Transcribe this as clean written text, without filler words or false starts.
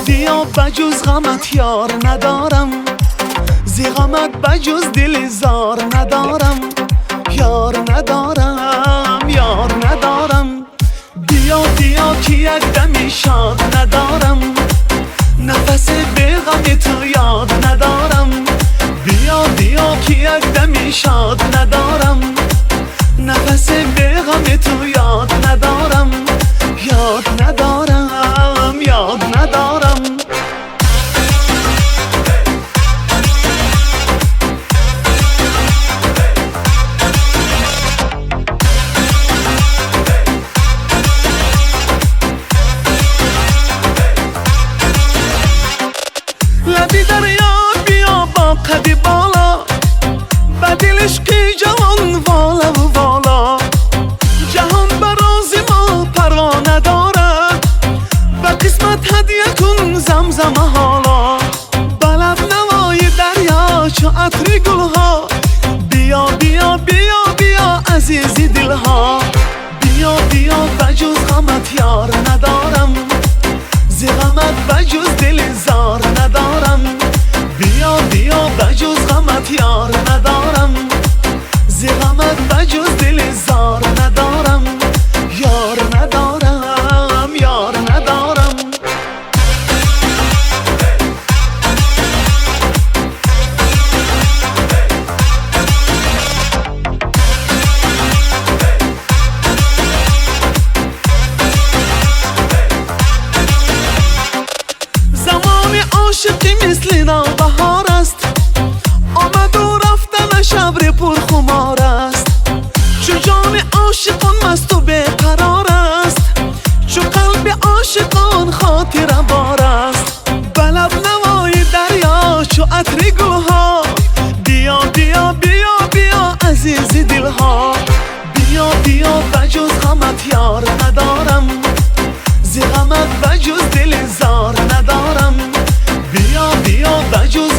بیا بجز غمت یار ندارم، زی غمت بجز دل زار ندارم، یار ندارم، یار ندارم. بیا بیا که یک دمی شاد ندارم، نفس به غم تو یاد ندارم. بیا بیا که یک دمی شاد ندارم، نفس به غم تو یاد ندارم، یاد ندارم، یاد ندارم. لبی دریا بیا با قدی بالا، بدل عشقی جوان والا و والا. جهان براز ما پرا ندارد، به قسمت هدیه کن زمزمه حالا. بلب نوای دریا چو عطر گلها، بیا بیا بیا بیا عزیزی دلها. بیا بیا بجز غمت یار ندارم، زی غمت بجز دل زار ندارم. بیا بیا بجز غمت یار ندارم، زی غمت بجز دل زار ندارم، یار ندارم، یار ندارم. زمان عاشقی مثل نوبهار است، آمد و رفتنش ابر پر خمار است. چو جان عاشقان مست و بیقرار است، چو قلب عاشقان خاطر بار است. بلب نوای دریا چو عطر گلها، بیا بیا بیا بیا عزیزی دلها. بیا بیا بجز غمت یار ندارم، زی غمت بجز دل زار ندارم. بیا بیا بجز